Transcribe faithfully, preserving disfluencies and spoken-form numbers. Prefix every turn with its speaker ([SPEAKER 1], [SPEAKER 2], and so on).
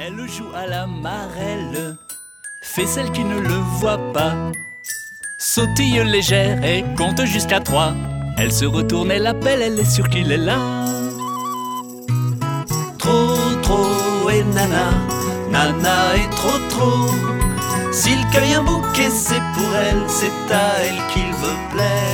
[SPEAKER 1] Elle joue à la marelle, fait celle qui ne le voit pas. Sautille légère et compte jusqu'à trois. Elle se retourne, elle appelle, elle est sûre qu'il est là. Trop, trop et nana, nana et trop, trop. S'il cueille un bouquet, c'est pour elle, c'est à elle qu'il veut plaire.